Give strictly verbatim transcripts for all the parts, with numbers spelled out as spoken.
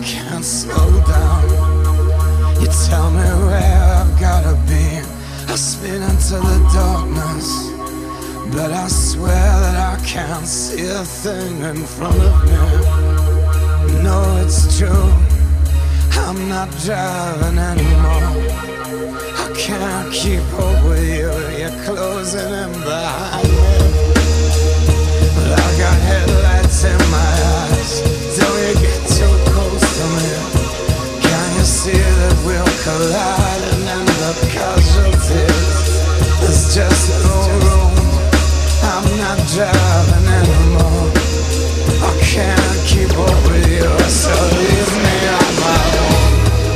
can't slow down. You tell me where I've gotta be. I spin into the darkness, but I swear that I can't see a thing in front of me. No, it's true, I'm not driving anymore. I can't keep up with you, you're closing in behind me. But I got headlights in my eyes, don't you get too close to me. Can you see that we'll collide and end up casualties? There's just no room, I'm not driving anymore. I can't keep up with you, so leave me on my own.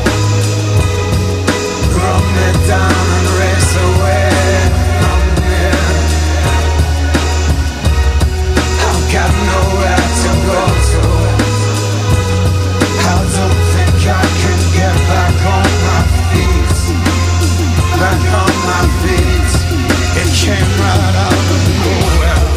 Run me down and race away from here. I've got nowhere to go to. I don't think I can get back on my feet. Back on my feet. It came right out of nowhere.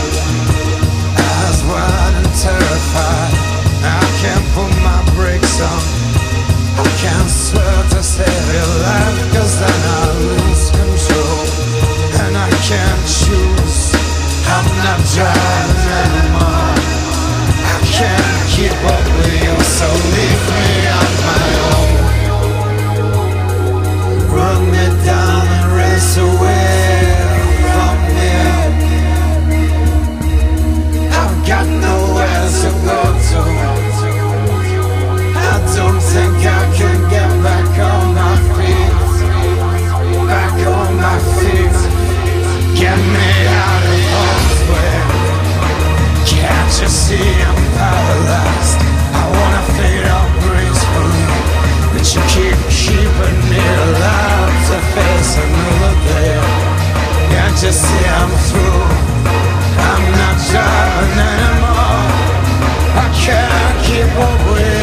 Eyes wide and terrified, I can't put my brakes on. I can't swear to save your life, cause then I lose control. And I can't choose, I'm not driving anymore. I can't keep up with you, so leave me on my own. Run me down and race away from here. I've got nowhere to go to. I don't think I can get back on my feet. Back on my feet. Get me out of harm's way. Can't you see I'm paralyzed? I wanna fade out gracefully, but you keep keeping me alive to face another day. Can't you see I'm through? I'm not driving anymore. I can't keep up with